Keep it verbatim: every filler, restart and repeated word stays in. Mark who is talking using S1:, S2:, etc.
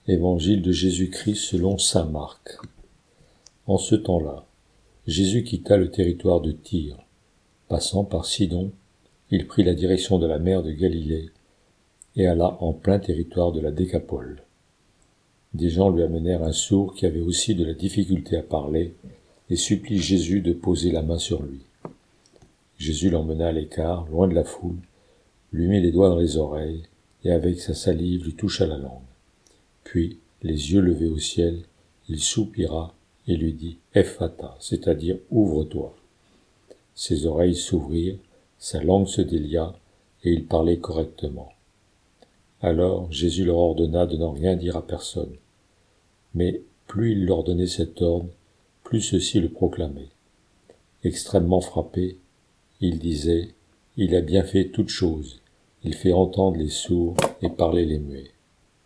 S1: Évangile de Jésus-Christ selon saint Marc. En ce temps-là, Jésus quitta le territoire de Tyr. Passant par Sidon, il prit la direction de la mer de Galilée et alla en plein territoire de la Décapole. Des gens lui amenèrent un sourd qui avait aussi de la difficulté à parler et supplie Jésus de poser la main sur lui. Jésus l'emmena à l'écart, loin de la foule, lui mit les doigts dans les oreilles et avec sa salive lui toucha la langue. Puis, les yeux levés au ciel, il soupira et lui dit « Ephphatha », c'est-à-dire « Ouvre-toi ». Ses oreilles s'ouvrirent, sa langue se délia et il parlait correctement. Alors Jésus leur ordonna de n'en rien dire à personne. Mais plus il leur donnait cet ordre, plus ceux-ci le proclamaient. Extrêmement frappé, il disait « Il a bien fait toutes choses, il fait entendre les sourds et parler les muets ».